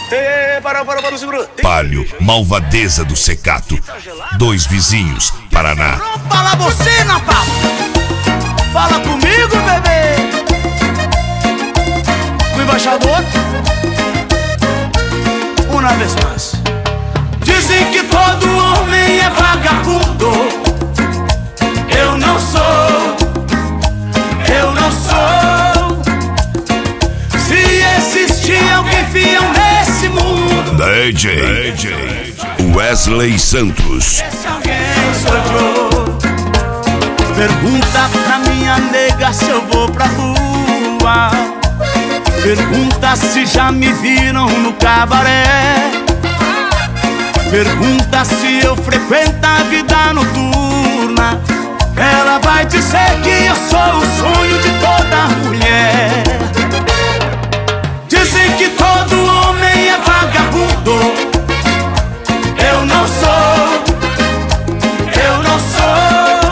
Para, segura. Palio, malvadeza do Secato. Dois vizinhos, Paraná. Fala você, Natal. Fala comigo, bebê. O embaixador. Uma vez mais. Dizem que todo homem é vagabundo. Eu não sou. Eu não sou. Se existir alguém fiel nesse mundo, DJ Wesley Santos. esse alguém sou eu. Pergunta pra minha nega se eu vou pra rua. Pergunta se já me viram no cabaré. Pergunta se eu frequento a vida noturna. Ela vai dizer que eu sou o sonho de toda mulher. Dizem que todo homem é vagabundo. Eu não sou. Eu não sou.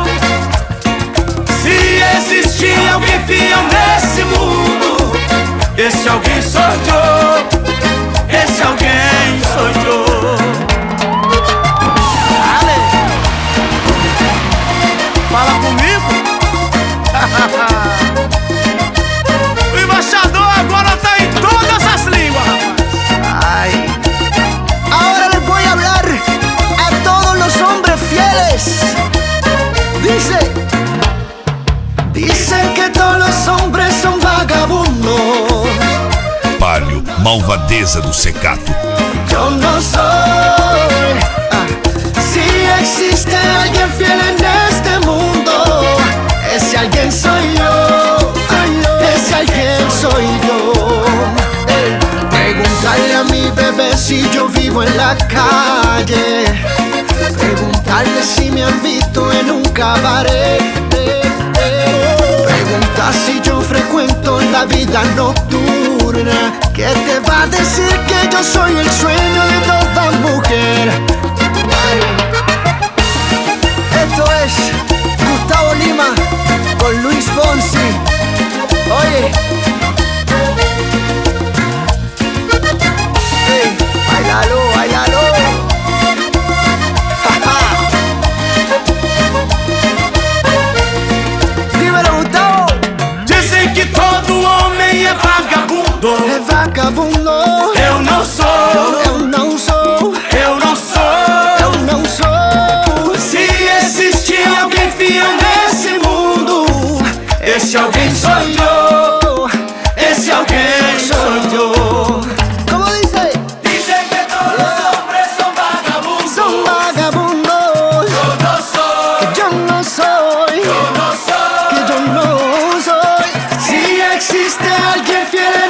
Se existir alguém fiel nesse mundo, esse alguém sou eu. Esse alguém sou eu. Ale, fala comigo. O embaixador agora tá em todas as línguas, rapaz. Ay. Ahora les voy a hablar a todos los hombres fieles. Dicen que todos los hombres son vagabundos. Palio, malvadeza do Secato. Yo no soy. Si existe alguien fiel en este mundo, ese alguien soy yo. Ese alguien soy yo. Preguntarle a mi bebé si yo vivo en la calle. Preguntarle si me han visto en un cabaret. Preguntar si yo frecuento la vida nocturna. ¿Qué te va a decir que yo soy el sueño de toda mujer? Ay. Esto es Gustavo Lima con Luis Fonsi. Oye, hey, bailalo, bailalo. Dímelo, Gustavo. Dizem que todo homem é vagabundo. Es vagabundo. Eu não sou. Eu não sou. Eu não sou. Eu não sou. Se existir alguém fiel nesse mundo, esse alguém sou eu. Esse alguém sou eu. ¿Cómo dice? Dizem que todos os hombres são vagabundos. Son vagabundos. Eu não sou. Que yo no soy. Eu não sou. Que yo no soy. Si existe alguien fiel